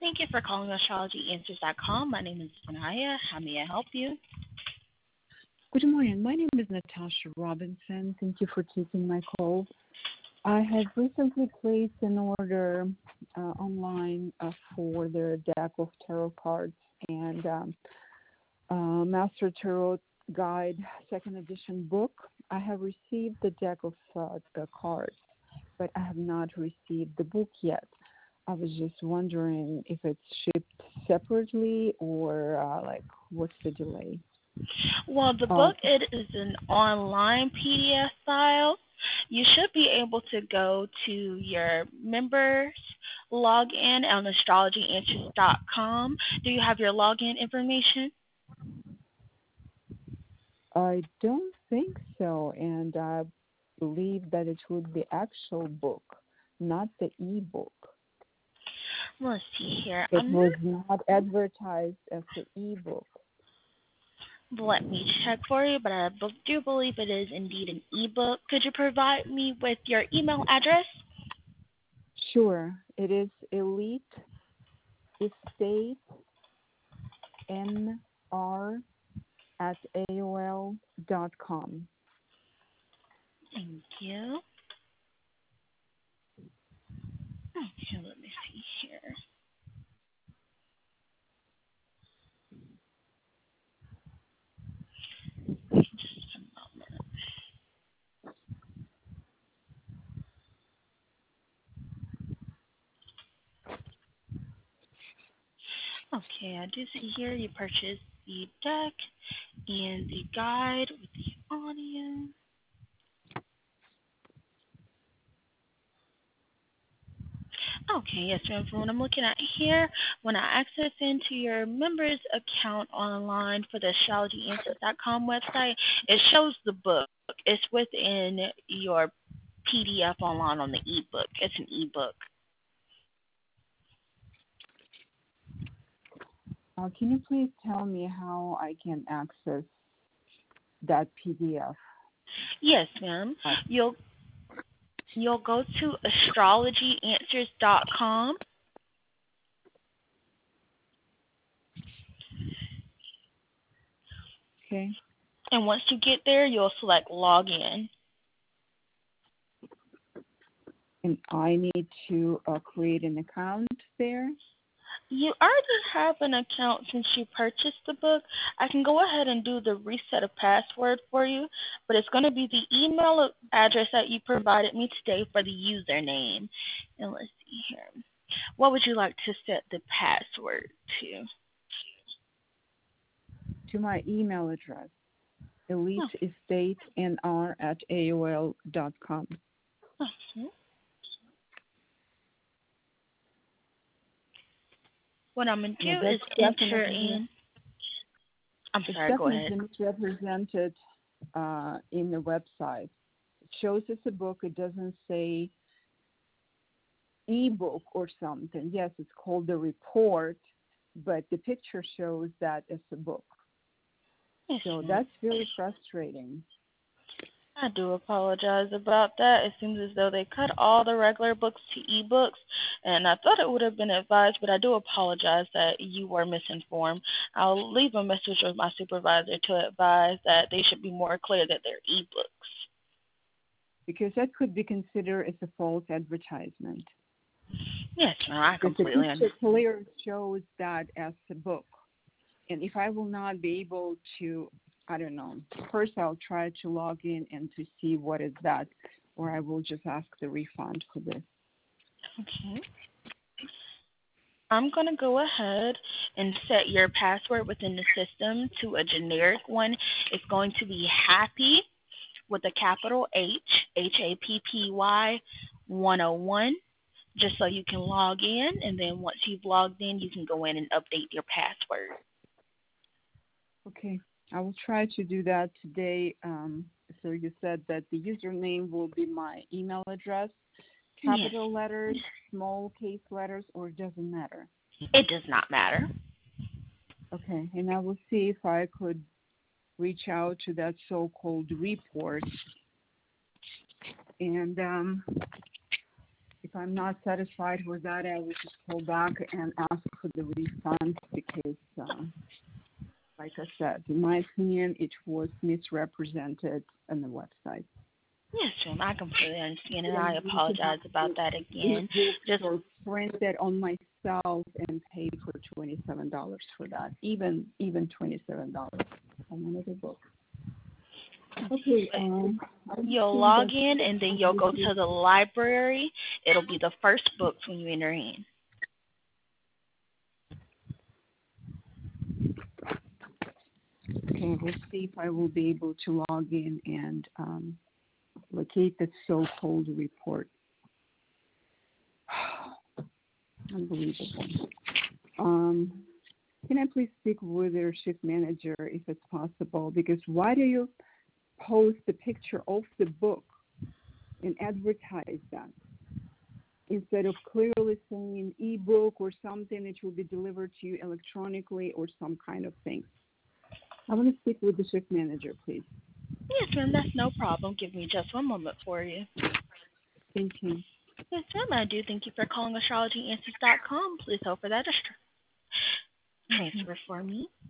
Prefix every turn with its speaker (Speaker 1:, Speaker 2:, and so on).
Speaker 1: Thank you for calling astrologyanswers.com. My name is Anaya. How may I help you?
Speaker 2: Good morning. My name is Natasha Robinson. Thank you for taking my call. I have recently placed an order online for the deck of tarot cards and Master Tarot Guide second edition book. I have received the deck of the cards, but I have not received the book yet. I was just wondering if it's shipped separately or what's the delay?
Speaker 1: Well, the book it is an online PDF file. You should be able to go to your members login on astrologyanswers.com. Do you have your login information?
Speaker 2: I don't think so, and I believe that it would be actual book, not the e-book.
Speaker 1: Let's see here.
Speaker 2: It was not advertised as the e-book.
Speaker 1: Let me check for you, but I do believe it is indeed an e-book. Could you provide me with your email address?
Speaker 2: Sure. It is Elite Estate NR at AOL.com.
Speaker 1: Thank you. Okay, let me see here. Just a moment. Okay, I do see here you purchased the deck and the guide with the audio. Okay, yes, ma'am. From what I'm looking at here, when I access into your members account online for the astrologyanswers.com website, it shows the book. It's within your PDF online on the ebook. It's an ebook.
Speaker 2: Can you please tell me how I can access that PDF?
Speaker 1: Yes, ma'am. You'll go to astrologyanswers.com.
Speaker 2: Okay.
Speaker 1: And once you get there, you'll select login.
Speaker 2: And I need to create an account there?
Speaker 1: You already have an account since you purchased the book. I can go ahead and do the reset of password for you, but it's going to be the email address that you provided me today for the username. And let's see here. What would you like to set the password to?
Speaker 2: To my email address, eliteestatenr at AOL.com.
Speaker 1: Okay. What I'm going to do is enter in. I'm sorry, go ahead.
Speaker 2: It's definitely misrepresented in the website. It shows it's a book. It doesn't say e-book or something. Yes, it's called the report, but the picture shows that it's a book.
Speaker 1: Yes,
Speaker 2: so that's very frustrating.
Speaker 1: I do apologize about that. It seems as though they cut all the regular books to ebooks, and I thought it would have been advised, but I do apologize that you were misinformed. I'll leave a message with my supervisor to advise that they should be more clear that they're ebooks.
Speaker 2: Because that could be considered as a false advertisement.
Speaker 1: Yes, no, I completely understand.
Speaker 2: The picture clearly shows that as a book. And if I will not be able to, I don't know, first I'll try to log in and to see what is that, or I will just ask the refund for this.
Speaker 1: Okay. I'm going to go ahead and set your password within the system to a generic one. It's going to be happy with a capital H, Happy 101, just so you can log in. And then once you've logged in, you can go in and update your password.
Speaker 2: Okay. I will try to do that today. So you said that the username will be my email address, capital letters, small case letters, or it doesn't matter?
Speaker 1: It does not matter.
Speaker 2: Okay. And I will see if I could reach out to that so-called report and I'm not satisfied with that, I will just call back and ask for the refund because, like I said, in my opinion, it was misrepresented on the website.
Speaker 1: Yes, ma'am. I completely understand, and I apologize about that again. Just
Speaker 2: or print it on myself and pay for $27 for that, even $27 on another book. Okay.
Speaker 1: You'll log in, and then you'll go to the library. It'll be the first books when you enter in.
Speaker 2: Okay, we'll see if I will be able to log in and locate the so-called report. Unbelievable. Can I please speak with their shift manager if it's possible? Because why do you post the picture of the book and advertise that instead of clearly saying e-book or something that will be delivered to you electronically or some kind of thing? I want to speak with the shift manager, please.
Speaker 1: Yes, ma'am. That's no problem. Give me just one moment for you.
Speaker 2: Thank you.
Speaker 1: Yes, ma'am. I do thank you for calling astrologyanswers.com. Please hold for that transfer for me.